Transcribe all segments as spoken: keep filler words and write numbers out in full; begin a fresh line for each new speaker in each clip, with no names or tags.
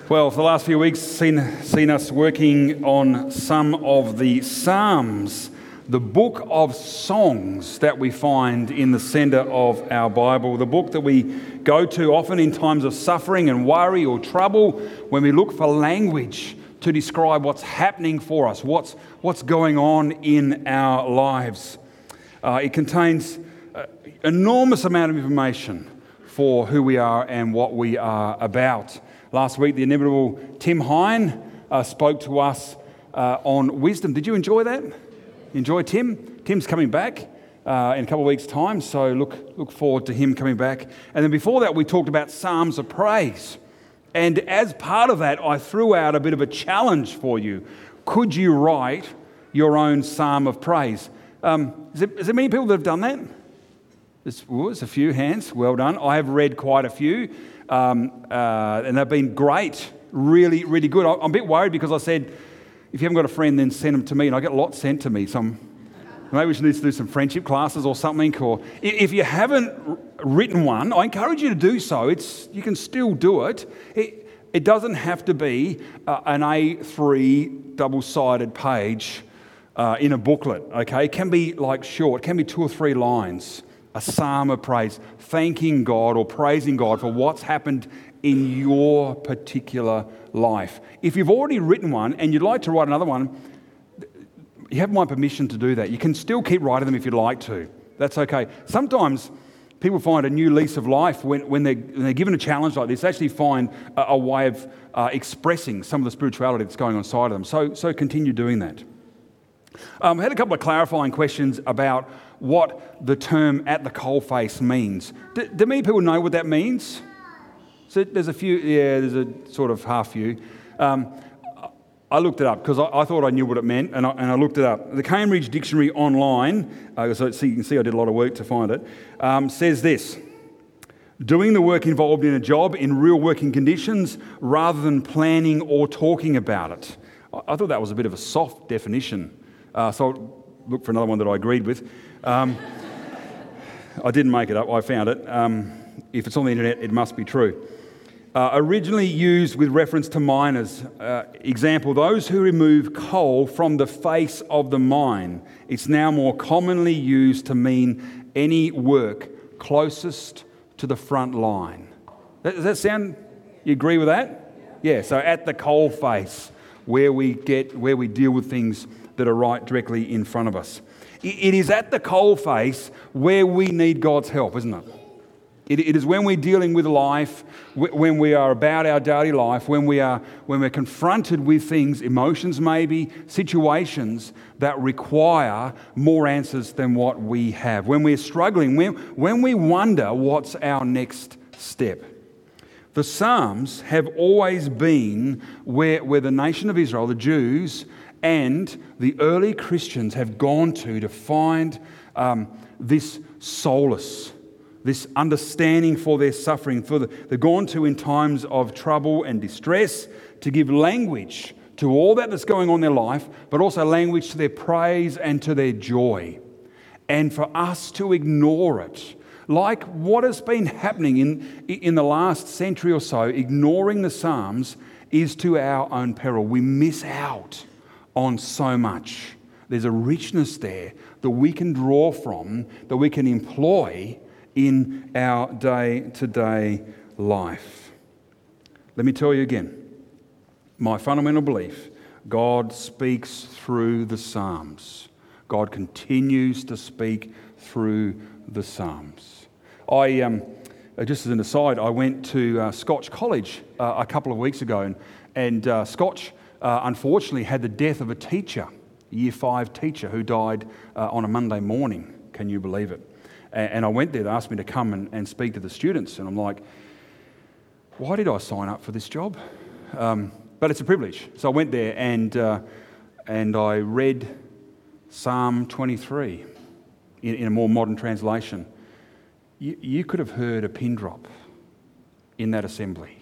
Well, for the last few weeks, seen seen us working on some of the Psalms, the book of songs that we find in the centre of our Bible, the book that we go to often in times of suffering and worry or trouble, when we look for language to describe what's happening for us, what's what's going on in our lives. Uh, it contains an enormous amount of information for who we are and what we are about. Last week, the inimitable Tim Hine uh, spoke to us uh, on wisdom. Did you enjoy that? Enjoy Tim? Tim's coming back uh, in a couple of weeks' time, so look look forward to him coming back. And then before that, we talked about Psalms of Praise. And as part of that, I threw out a bit of a challenge for you. Could you write your own Psalm of Praise? Um, is, there, is there many people that have done that? There's, ooh, there's a few hands. Well done. I have read quite a few. Um, uh, and they've been great, really, really good. I'm a bit worried because I said, if you haven't got a friend, then send them to me, and I get a lot sent to me. So I'm, maybe we should need to do some friendship classes or something. Or if you haven't written one, I encourage you to do so. It's you can still do it. It, it doesn't have to be uh, an A three double-sided page uh, in a booklet. Okay, it can be like short. It can be two or three lines. A psalm of praise, thanking God or praising God for what's happened in your particular life. If you've already written one and you'd like to write another one, you have my permission to do that. You can still keep writing them if you'd like to. That's okay. Sometimes people find a new lease of life when, when, they're, when they're given a challenge like this. They actually find a, a way of uh, expressing some of the spirituality that's going on inside of them. So, so continue doing that. Um, I had a couple of clarifying questions about what the term "at the coalface" means. Do, do many people know what that means? So there's a few, yeah, there's a sort of half few. Um, I looked it up because I, I thought I knew what it meant, and I, and I looked it up. The Cambridge Dictionary online, uh, so, so you can see I did a lot of work to find it, um, says this: doing the work involved in a job in real working conditions rather than planning or talking about it. I, I thought that was a bit of a soft definition, uh, so I'll look for another one that I agreed with. Um, I didn't make it up, I found it. Um, if it's on the internet, it must be true. Uh, originally used with reference to miners. Uh, example, those who remove coal from the face of the mine. It's now more commonly used to mean any work closest to the front line. Does that sound, you agree with that? Yeah, so at the coal face, where we get, where we deal with things that are right directly in front of us. It is at the coalface where we need God's help, isn't it? It, it is when we're dealing with life, when we are about our daily life, when we are when we're confronted with things, emotions maybe, situations that require more answers than what we have. When we're struggling, when, when we wonder what's our next step. The Psalms have always been where, where the nation of Israel, the Jews, and the early Christians have gone to to find um, this solace, this understanding for their suffering. For the, they've gone to in times of trouble and distress to give language to all that that's going on in their life, but also language to their praise and to their joy. And for us to ignore it, like what has been happening in, in the last century or so, ignoring the Psalms is to our own peril. We miss out on so much. There's a richness there that we can draw from, that we can employ in our day-to-day life. Let me tell you again, my fundamental belief, God speaks through the Psalms. God continues to speak through the Psalms. I, um, just as an aside, I went to uh, Scotch College uh, a couple of weeks ago, and, and uh, Scotch Uh, unfortunately had the death of a teacher, a year five teacher who died uh, on a Monday morning. Can you believe it? And, and I went there, they asked me to come and, and speak to the students, and I'm like, why did I sign up for this job? Um, but it's a privilege. So I went there and uh, and I read Psalm twenty-three in, in a more modern translation. You, you could have heard a pin drop in that assembly.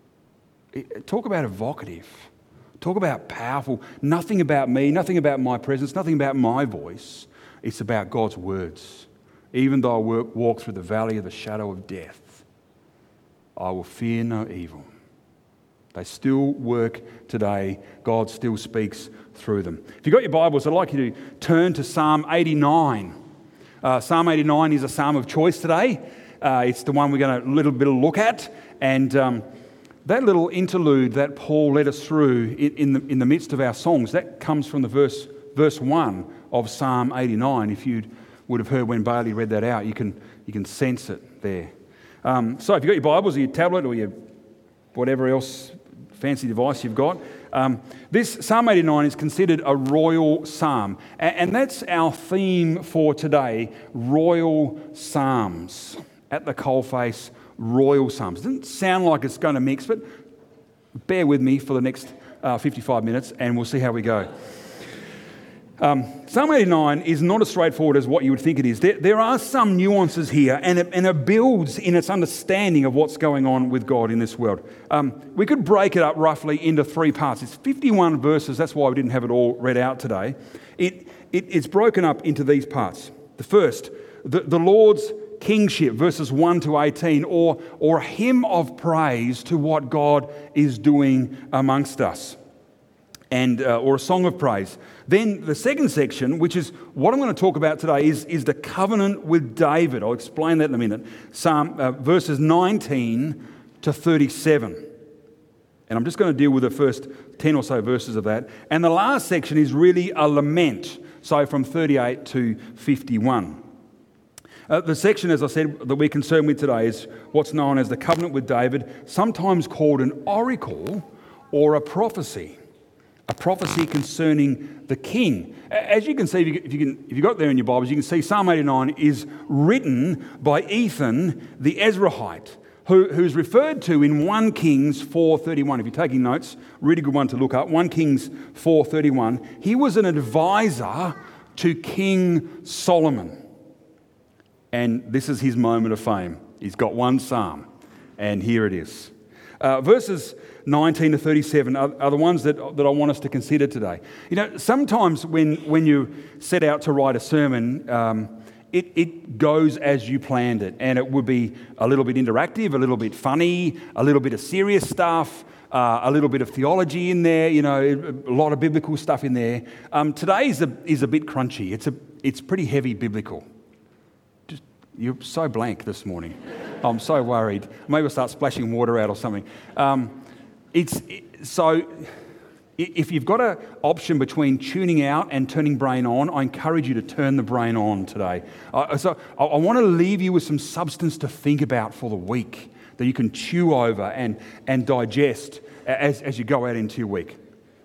It, talk about evocative. Talk about powerful. Nothing about me, nothing about my presence, nothing about my voice. It's about God's words. Even though I walk through the valley of the shadow of death, I will fear no evil. They still work today. God still speaks through them. If you've got your Bibles, I'd like you to turn to Psalm eighty-nine. Uh, Psalm eighty-nine is a psalm of choice today. Uh, it's the one we're going to a little bit of look at. And um, that little interlude that Paul led us through in, in, the, in the midst of our songs, that comes from the verse verse one of Psalm eighty-nine. If you would have heard when Bailey read that out, you can you can sense it there. Um, so if you've got your Bibles or your tablet or your whatever else fancy device you've got, um, this Psalm eighty-nine is considered a royal psalm. And, and that's our theme for today, royal psalms. At the coalface, royal psalms. It doesn't sound like it's going to mix, but bear with me for the next uh, fifty-five minutes and we'll see how we go. Um, Psalm eighty-nine is not as straightforward as what you would think it is. There, there are some nuances here, and it, and it builds in its understanding of what's going on with God in this world. Um, we could break it up roughly into three parts. It's fifty-one verses. That's why we didn't have it all read out today. It, it, it's broken up into these parts. The first, the, the Lord's kingship, verses one to eighteen, or, or a hymn of praise to what God is doing amongst us, and uh, or a song of praise. Then the second section, which is what I'm going to talk about today, is, is the covenant with David. I'll explain that in a minute. Psalm uh, verses nineteen to thirty-seven. And I'm just going to deal with the first ten or so verses of that. And the last section is really a lament, so from thirty-eight to fifty-one. Uh, the section, as I said, that we're concerned with today is what's known as the covenant with David, sometimes called an oracle or a prophecy. A prophecy concerning the king. As you can see, if you, if you can, if you got there in your Bibles, you can see Psalm eighty-nine is written by Ethan the Ezrahite, who, who's referred to in First Kings four thirty-one. If you're taking notes, really good one to look up. First Kings four thirty-one. He was an advisor to King Solomon. And this is his moment of fame. He's got one psalm, and here it is. Uh, verses nineteen to thirty-seven are, are the ones that, that I want us to consider today. You know, sometimes when, when you set out to write a sermon, um, it, it goes as you planned it, and it would be a little bit interactive, a little bit funny, a little bit of serious stuff, uh, a little bit of theology in there, you know, a lot of biblical stuff in there. Um, today is a, is a bit crunchy. It's, a, it's pretty heavy biblical. Just, you're so blank this morning. I'm so worried. Maybe I'll start splashing water out or something. Um, it's so if you've got an option between tuning out and turning brain on, I encourage you to turn the brain on today. Uh, so I, I want to leave you with some substance to think about for the week that you can chew over and, and digest as, as you go out into your week.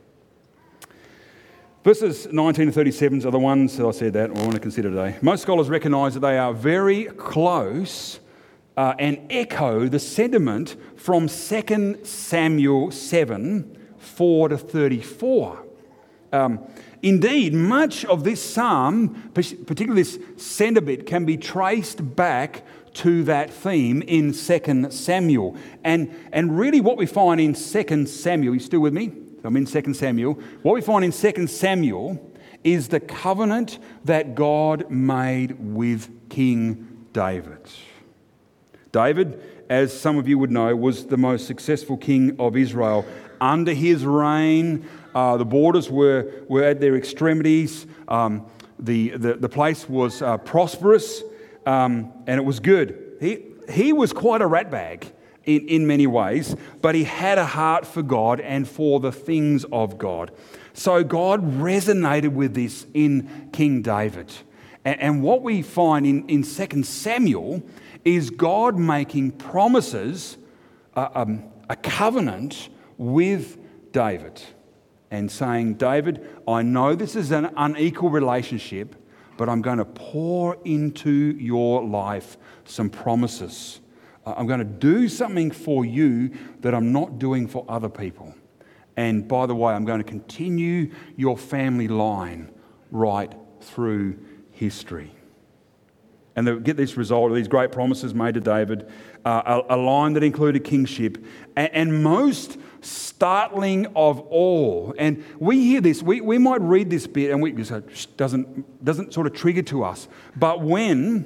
Verses nineteen to thirty-seven are the ones that I said that I want to consider today. Most scholars recognise that they are very close Uh, and echo the sentiment from Second Samuel seven, four to thirty-four. Um, indeed, much of this psalm, particularly this centre bit, can be traced back to that theme in Second Samuel. And, and really what we find in Second Samuel, you still with me? I'm in Second Samuel. What we find in Second Samuel is the covenant that God made with King David. David, as some of you would know, was the most successful king of Israel. Under his reign, uh, the borders were, were at their extremities. Um, the, the, the place was uh, prosperous um, and it was good. He, he was quite a ratbag in, in many ways, but he had a heart for God and for the things of God. So God resonated with this in King David. And, and what we find in, in Second Samuel is God making promises, uh, um, a covenant with David and saying, David, I know this is an unequal relationship, but I'm going to pour into your life some promises. Uh, I'm going to do something for you that I'm not doing for other people. And by the way, I'm going to continue your family line right through history. And they get this result of these great promises made to David, uh, a, a line that included kingship, and, and most startling of all. And we hear this, we, we might read this bit and we just doesn't doesn't sort of trigger to us. But when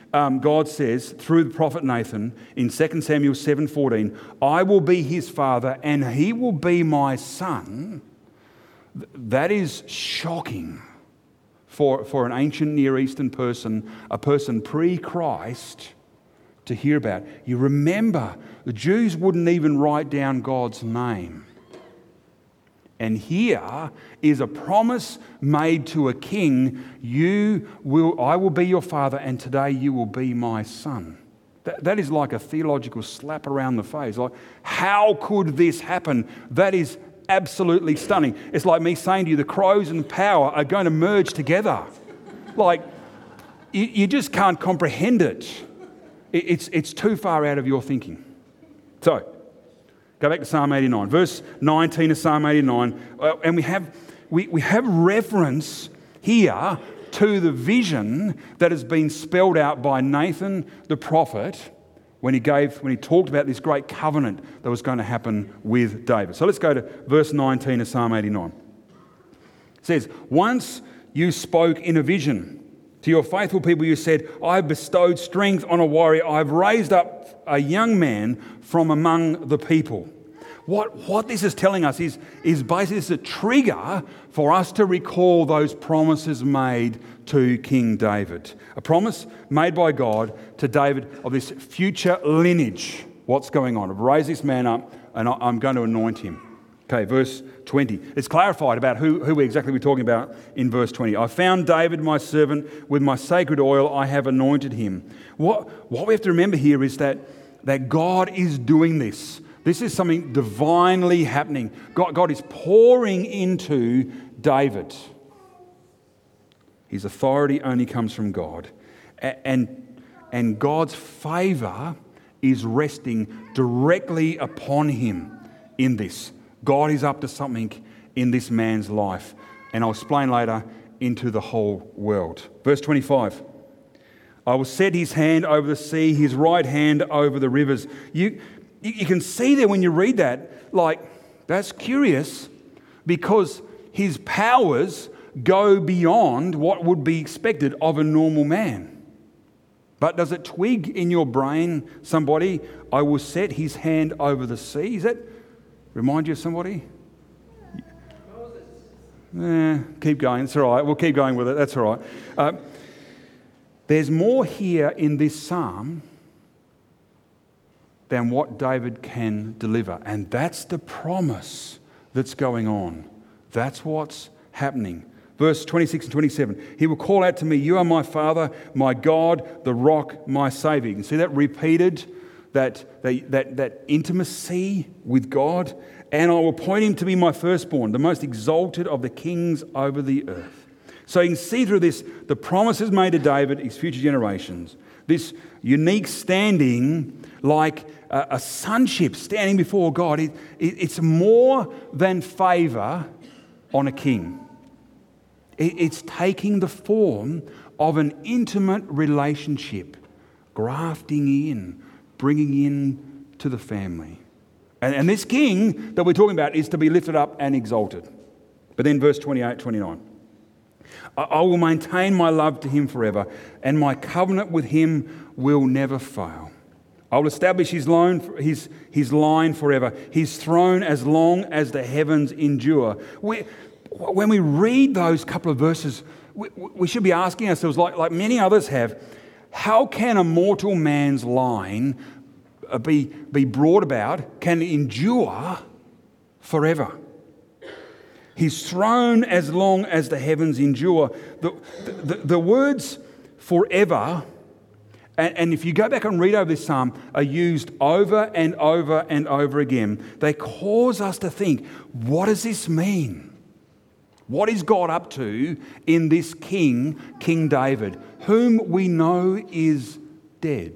um, God says through the prophet Nathan in Second Samuel seven fourteen, I will be his father and he will be my son. That is shocking for, for an ancient Near Eastern person, a person pre-Christ, to hear about. You remember, the Jews wouldn't even write down God's name. And here is a promise made to a king, you will, I will be your father and today you will be my son. That, that is like a theological slap around the face. Like, how could this happen? That is absolutely stunning. It's like me saying to you, the crows and power are going to merge together. Like, you, you just can't comprehend it. it. It's, it's too far out of your thinking. So, go back to Psalm eighty-nine, verse nineteen of Psalm eighty-nine, uh, and we have we, we have reference here to the vision that has been spelled out by Nathan the prophet when he gave when he talked about this great covenant that was going to happen with David. So let's go to verse nineteen of Psalm eighty-nine. It says, "Once you spoke in a vision to your faithful people, you said, I have bestowed strength on a warrior. I have raised up a young man from among the people." What, what this is telling us is, is basically it's a trigger for us to recall those promises made to King David. A promise made by God to David of this future lineage. What's going on? I've raised this man up and I'm going to anoint him. Okay, verse twenty. It's clarified about who, who exactly we're talking about in verse twenty. "I found David, my servant, with my sacred oil I have anointed him." What, what we have to remember here is that, that God is doing this. This is something divinely happening. God, God is pouring into David. His authority only comes from God. And, and God's favour is resting directly upon him in this. God is up to something in this man's life. And I'll explain later, into the whole world. Verse twenty-five. "I will set his hand over the sea, his right hand over the rivers." You, you can see there when you read that, like, that's curious because his powers go beyond what would be expected of a normal man. But does it twig in your brain, somebody, I will set his hand over the sea? Does that remind you of somebody? Eh, keep going, it's all right. We'll keep going with it, that's all right. Uh, there's more here in this psalm than what David can deliver. And that's the promise that's going on. That's what's happening. Verse twenty-six and twenty-seven, "He will call out to me, you are my Father, my God, the rock, my Saviour." You can see that repeated, that, that, that, that intimacy with God. "And I will appoint him to be my firstborn, the most exalted of the kings over the earth." So you can see through this, the promises made to David, his future generations, this unique standing like a, a sonship standing before God. It, it, it's more than favour on a king. It, it's taking the form of an intimate relationship, grafting in, bringing in to the family. And, and this king that we're talking about is to be lifted up and exalted. But then verse twenty-eight, twenty-nine. "I, I will maintain my love to him forever, and my covenant with him will never fail. I will establish his line, his, his line forever, his throne as long as the heavens endure." We, when we read those couple of verses, we, we should be asking ourselves, like, like many others have, how can a mortal man's line be, be brought about, can endure forever? His throne as long as the heavens endure. The, the, the words forever, and, and if you go back and read over this psalm, are used over and over and over again. They cause us to think, what does this mean? What is God up to in this king, King David, whom we know is dead?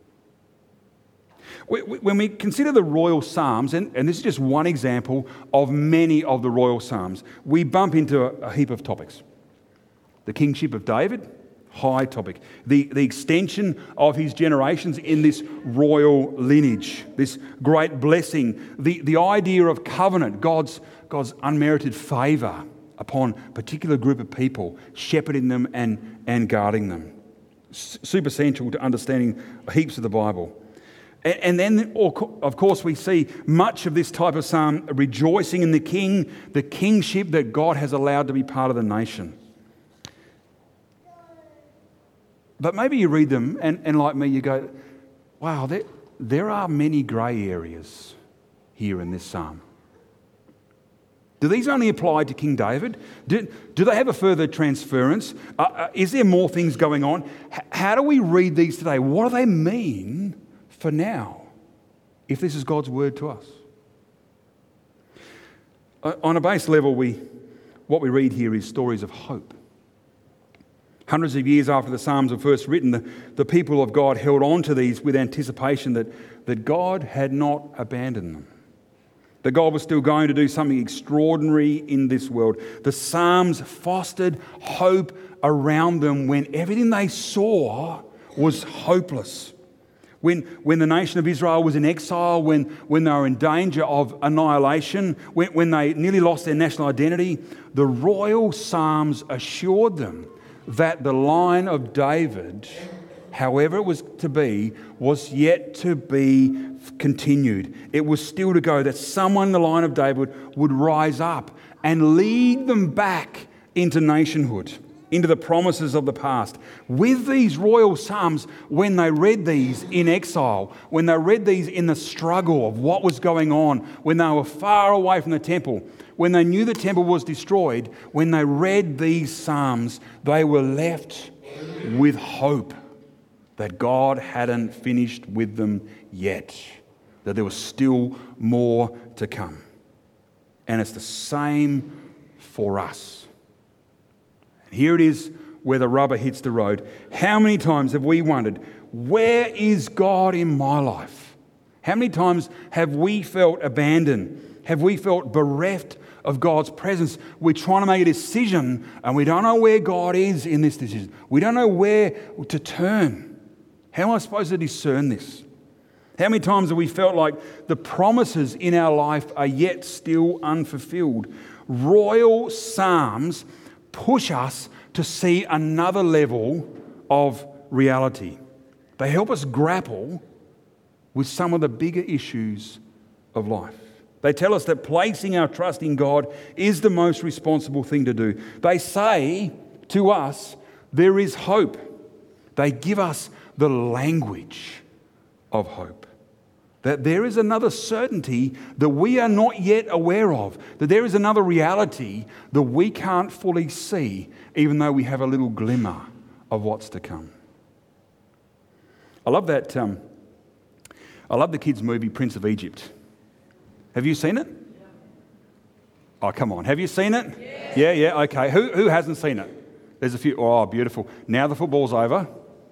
When we consider the royal psalms, and, and this is just one example of many of the royal psalms, we bump into a, a heap of topics. The kingship of David, high topic. The, the extension of his generations in this royal lineage, this great blessing. The, the idea of covenant, God's, God's unmerited favour upon a particular group of people, shepherding them and, and guarding them. super essential to understanding heaps of the Bible. And then, of course, we see much of this type of psalm rejoicing in the king, the kingship that God has allowed to be part of the nation. But maybe you read them and, and like me, you go, wow, there, there are many grey areas here in this psalm. Do these only apply to King David? Do, do they have a further transference? Uh, uh, is there more things going on? H- how do we read these today? What do they mean for now, if this is God's word to us? Uh, on a base level, we what we read here is stories of hope. Hundreds of years after the Psalms were first written, the, the people of God held on to these with anticipation that, that God had not abandoned them. That God was still going to do something extraordinary in this world. The Psalms fostered hope around them when everything they saw was hopeless. When, when the nation of Israel was in exile, when, when they were in danger of annihilation, when, when they nearly lost their national identity, the royal Psalms assured them that the line of David, however it was to be, was yet to be continued. It was still to go, that someone in the line of David would rise up and lead them back into nationhood, into the promises of the past. With these royal psalms, when they read these in exile, when they read these in the struggle of what was going on, when they were far away from the temple, when they knew the temple was destroyed, when they read these psalms, they were left with hope that God hadn't finished with them yet, that there was still more to come. And it's the same for us. Here it is where the rubber hits the road. How many times have we wondered, where is God in my life? How many times have we felt abandoned? Have we felt bereft of God's presence? We're trying to make a decision and we don't know where God is in this decision. We don't know where to turn. How am I supposed to discern this? How many times have we felt like the promises in our life are yet still unfulfilled? Royal Psalms push us to see another level of reality. They help us grapple with some of the bigger issues of life. They tell us that placing our trust in God is the most responsible thing to do. They say to us, there is hope. They give us the language of hope. That there is another certainty that we are not yet aware of. That there is another reality that we can't fully see, even though we have a little glimmer of what's to come. I love that. Um, I love the kids' movie Prince of Egypt. Have you seen it? Oh, come on. Have you seen it? Yeah, yeah, yeah. Okay. Who, who hasn't seen it? There's a few. Oh, beautiful. Now the football's over.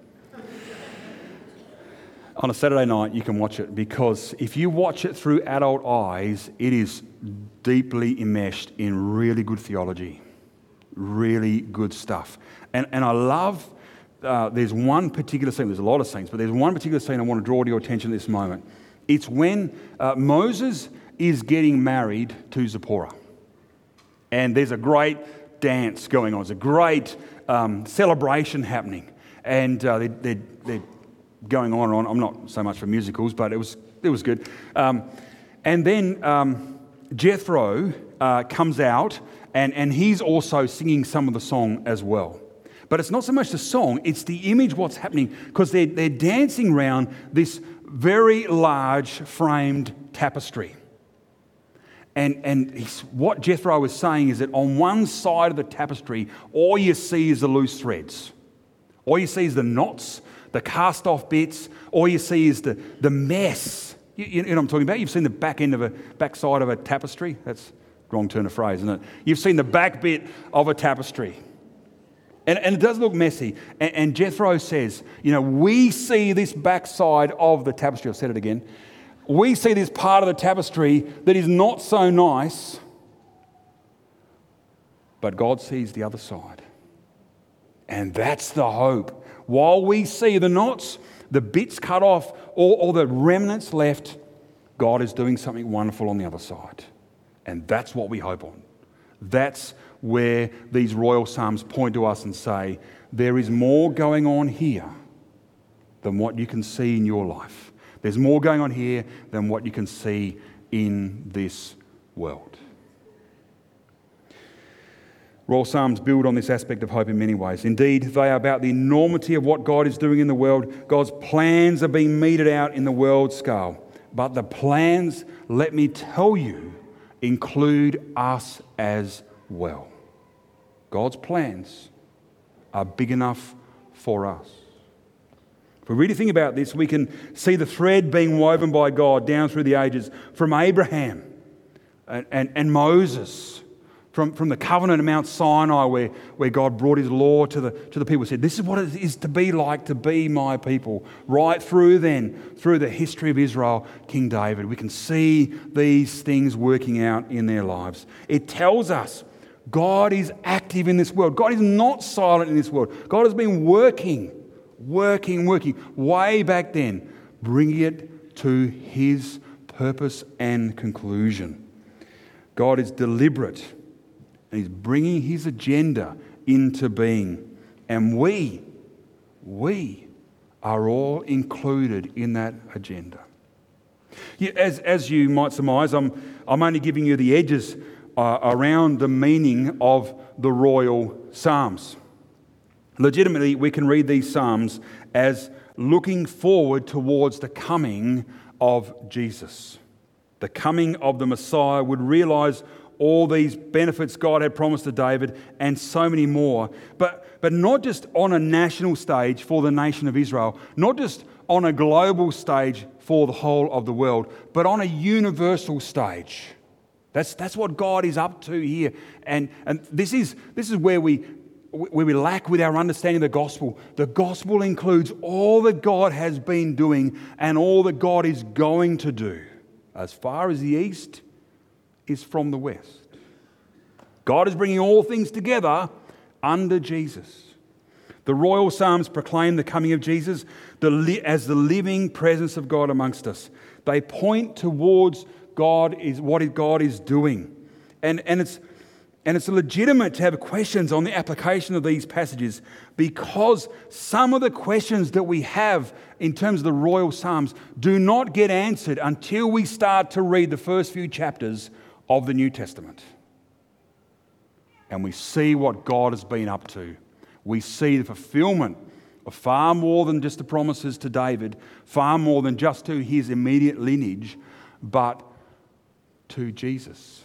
On a Saturday night, you can watch it, because if you watch it through adult eyes, it is deeply enmeshed in really good theology, really good stuff. And, and I love, uh, there's one particular scene, there's a lot of scenes, but there's one particular scene I want to draw to your attention at this moment. It's when uh, Moses is getting married to Zipporah. And there's a great dance going on. There's a great um, celebration happening. And uh, they, they, they're going on and on. I'm not so much for musicals, but it was it was good. Um, and then um, Jethro uh, comes out, and, and he's also singing some of the song as well. But it's not so much the song, it's the image, what's happening, because they're, they're dancing around this very large framed tapestry. And, and he's, what Jethro was saying is that on one side of the tapestry, all you see is the loose threads. All you see is the knots, the cast-off bits. All you see is the, the mess. You, you know what I'm talking about? You've seen the back end of a back side of a tapestry. That's the wrong turn of phrase, isn't it? You've seen the back bit of a tapestry. And, and it does look messy. And, and Jethro says, you know, we see this back side of the tapestry. I've said it again. We see this part of the tapestry that is not so nice, but God sees the other side. And that's the hope. While we see the knots, the bits cut off, or, or the remnants left, God is doing something wonderful on the other side. And that's what we hope on. That's where these royal psalms point to us and say, there is more going on here than what you can see in your life. There's more going on here than what you can see in this world. Royal Psalms build on this aspect of hope in many ways. Indeed, they are about the enormity of what God is doing in the world. God's plans are being meted out in the world scale. But the plans, let me tell you, include us as well. God's plans are big enough for us. If we really think about this, we can see the thread being woven by God down through the ages from Abraham and, and, and Moses, from, from the covenant at Mount Sinai where, where God brought his law to the, to the people, said, this is what it is to be like, to be my people. Right through then, through the history of Israel, King David, we can see these things working out in their lives. It tells us God is active in this world. God is not silent in this world. God has been working, working, working way back then, bringing it to his purpose and conclusion. God is deliberate and he's bringing his agenda into being. And we, we are all included in that agenda. As, as you might surmise, I'm, I'm only giving you the edges uh, around the meaning of the royal psalms. Legitimately, we can read these psalms as looking forward towards the coming of Jesus. The coming of the Messiah would realise all these benefits God had promised to David and so many more. But, but not just on a national stage for the nation of Israel, not just on a global stage for the whole of the world, but on a universal stage. That's, that's what God is up to here. And, and this is, this is where we, where we lack with our understanding of the gospel. The gospel includes all that God has been doing and all that God is going to do, as far as the east is from the west. God is bringing all things together under Jesus. The royal psalms proclaim the coming of Jesus as the living presence of God amongst us. They point towards God is what God is doing. And, and, it's, and it's legitimate to have questions on the application of these passages, because some of the questions that we have in terms of the royal psalms do not get answered until we start to read the first few chapters of the New Testament. And we see what God has been up to. We see the fulfillment of far more than just the promises to David, far more than just to his immediate lineage, but to Jesus.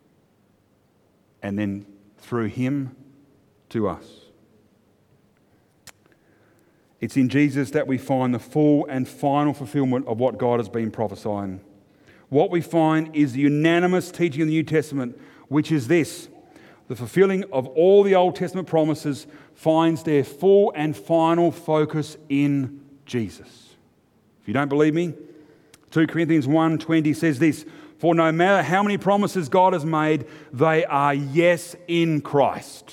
And then through him to us. It's in Jesus that we find the full and final fulfillment of what God has been prophesying. What we find is the unanimous teaching of the New Testament, which is this: the fulfilling of all the Old Testament promises finds their full and final focus in Jesus. If you don't believe me, Second Corinthians one twenty says this: for no matter how many promises God has made, they are yes in Christ.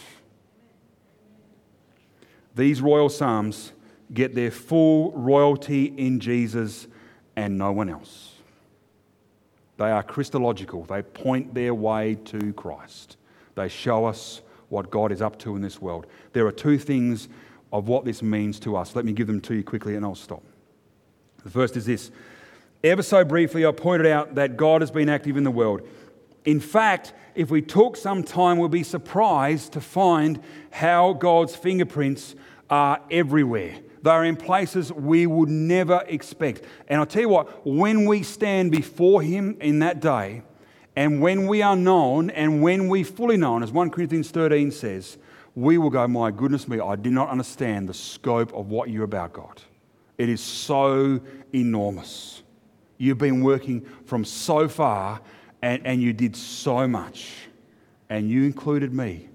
These royal psalms get their full royalty in Jesus and no one else. They are Christological. They point their way to Christ. They show us what God is up to in this world. There are two things of what this means to us. Let me give them to you quickly and I'll stop. The first is this. Ever so briefly, I pointed out that God has been active in the world. In fact, if we took some time, we'll be surprised to find how God's fingerprints are everywhere. They're in places we would never expect. And I'll tell you what, when we stand before him in that day, and when we are known, and when we fully known, as First Corinthians thirteen says, we will go, my goodness me, I did not understand the scope of what you're about, God. It is so enormous. You've been working from so far, and, and you did so much, and you included me.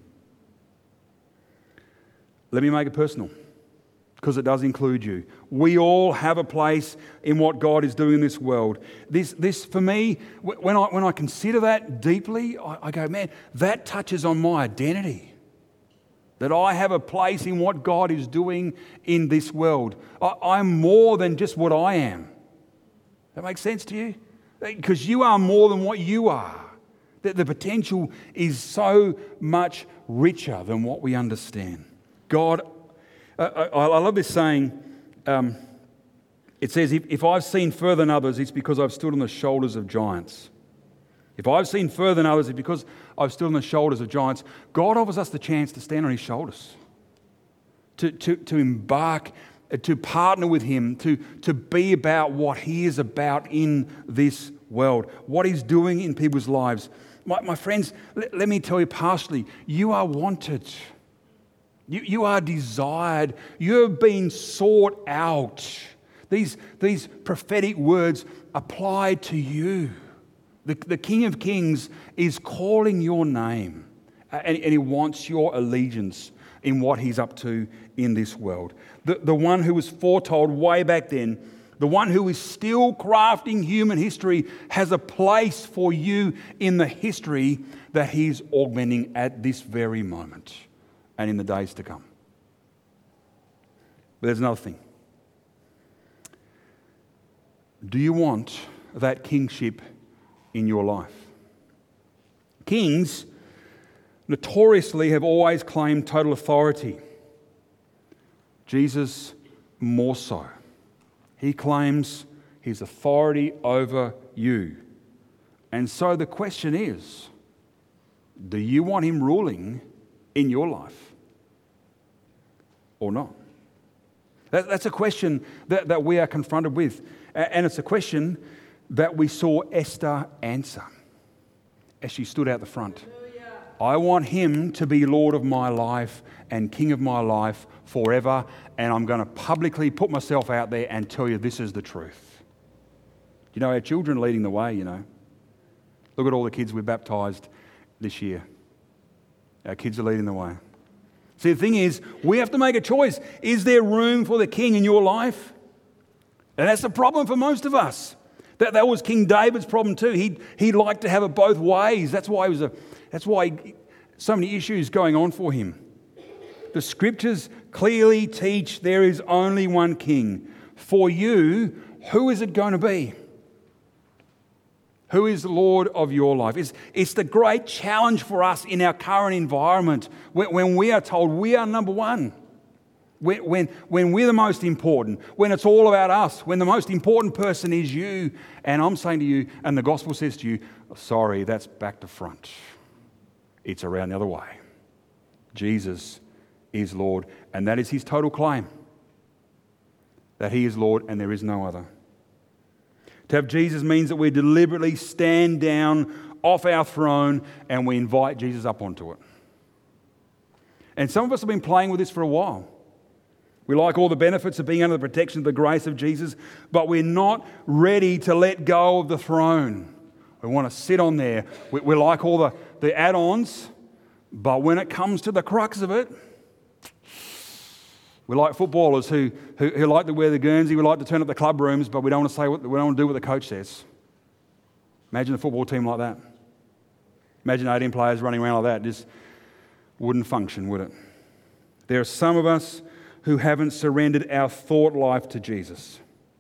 Let me make it personal, because it does include you. We all have a place in what God is doing in this world. This, this for me, when I, when I consider that deeply, I, I go, man, that touches on my identity. That I have a place in what God is doing in this world. I, I'm more than just what I am. That makes sense to you? Because you are more than what you are. The, the potential is so much richer than what we understand. God, I, I, I love this saying. Um, it says, if, if I've seen further than others, it's because I've stood on the shoulders of giants. If I've seen further than others, it's because I've stood on the shoulders of giants. God offers us the chance to stand on his shoulders, to, to, to embark, to partner with him, to, to be about what he is about in this world, what he's doing in people's lives. My, my friends, let, let me tell you partially, you are wanted. You, you are desired. You have been sought out. These, these prophetic words apply to you. The, the King of Kings is calling your name, and, and he wants your allegiance in what he's up to in this world. The, the one who was foretold way back then, the one who is still crafting human history, has a place for you in the history that he's augmenting at this very moment and in the days to come. But there's another thing. Do you want that kingship in your life? Kings notoriously have always claimed total authority. Jesus more so. He claims his authority over you. And so the question is, do you want him ruling in your life or not? That, that's a question that, that we are confronted with. And it's a question that we saw Esther answer as she stood out the front. I want him to be Lord of my life and King of my life forever, and I'm going to publicly put myself out there and tell you this is the truth. You know, our children are leading the way, you know. Look at all the kids we've baptised this year. Our kids are leading the way. See, the thing is, we have to make a choice. Is there room for the King in your life? And that's the problem for most of us. That, that was King David's problem too. He he liked to have it both ways. That's why he was a. That's why he, so many issues going on for him. The scriptures clearly teach there is only one king. For you, who is it going to be? Who is the Lord of your life? It's, it's the great challenge for us in our current environment when, when we are told we are number one. When, when, when we're the most important, when it's all about us, when the most important person is you, and I'm saying to you, and the gospel says to you, sorry, that's back to front. It's around the other way. Jesus is Lord, and that is his total claim, that he is Lord and there is no other. To have Jesus means that we deliberately stand down off our throne and we invite Jesus up onto it. And some of us have been playing with this for a while. We like all the benefits of being under the protection of the grace of Jesus, but we're not ready to let go of the throne. We want to sit on there. We, we like all the, the add-ons, but when it comes to the crux of it, we like footballers who, who, who like to wear the Guernsey, we like to turn up the club rooms, but we don't want to say what, we don't want to do what the coach says. Imagine a football team like that. Imagine eighteen players running around like that. It just wouldn't function, would it? There are some of us who haven't surrendered our thought life to Jesus.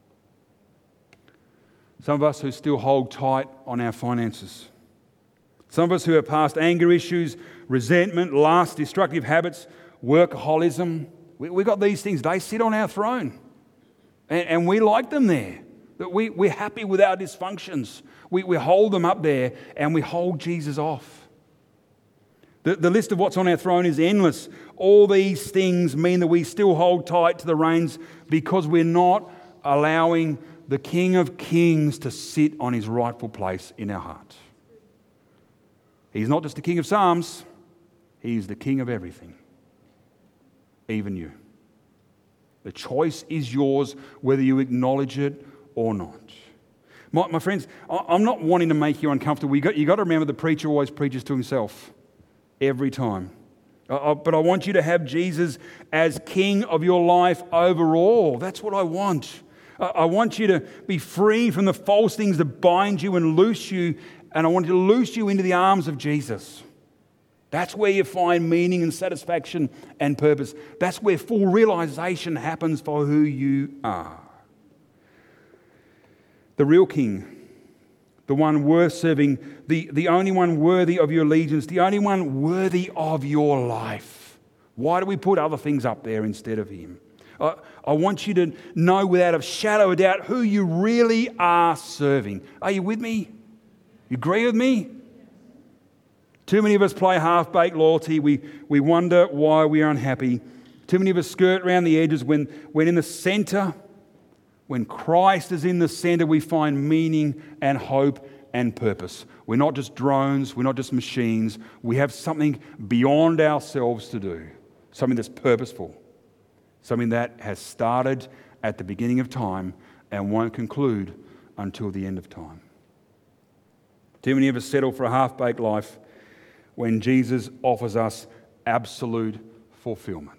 Some of us who still hold tight on our finances. Some of us who have passed anger issues, resentment, lust, destructive habits, workaholism. We, we've got these things. They sit on our throne. And, and we like them there. That we, we're happy with our dysfunctions. We, we hold them up there and we hold Jesus off. The, the list of what's on our throne is endless. All these things mean that we still hold tight to the reins because we're not allowing the King of Kings to sit on his rightful place in our heart. He's not just the King of Psalms, he's the King of everything, even you. The choice is yours whether you acknowledge it or not. My, my friends, I'm not wanting to make you uncomfortable. You got, you got to remember the preacher always preaches to himself. Every time. Uh, but I want you to have Jesus as King of your life overall. That's what I want. Uh, I want you to be free from the false things that bind you and loose you, and I want to loose you into the arms of Jesus. That's where you find meaning and satisfaction and purpose. That's where full realization happens for who you are. The real king, the one worth serving, the, the only one worthy of your allegiance, the only one worthy of your life. Why do we put other things up there instead of him? I, I want you to know without a shadow of doubt who you really are serving. Are you with me? You agree with me? Too many of us play half-baked loyalty. We, we wonder why we are unhappy. Too many of us skirt around the edges when, when in the centre, when Christ is in the centre, we find meaning and hope and purpose. We're not just drones. We're not just machines. We have something beyond ourselves to do, something that's purposeful, something that has started at the beginning of time and won't conclude until the end of time. Too many of us settle for a half-baked life when Jesus offers us absolute fulfillment.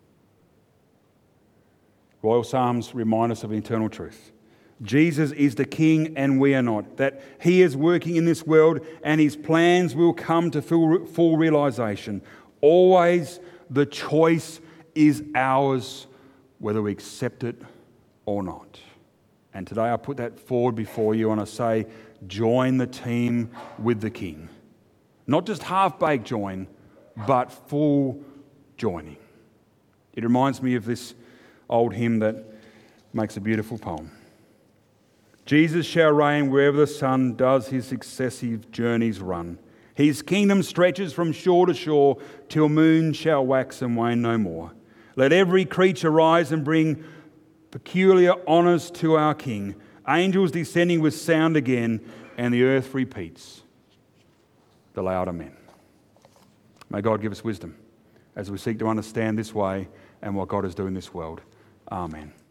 Royal Psalms remind us of an eternal truth. Jesus is the King and we are not. That he is working in this world and his plans will come to full, full realization. Always the choice is ours whether we accept it or not. And today I put that forward before you and I say, join the team with the King. Not just half-baked join, but full joining. It reminds me of this old hymn that makes a beautiful poem. Jesus shall reign wherever the sun does his successive journeys run. His kingdom stretches from shore to shore till moon shall wax and wane no more. Let every creature rise and bring peculiar honours to our King. Angels descending with sound again, and the earth repeats the loud amen. May God give us wisdom as we seek to understand this way and what God is doing in this world. Amen.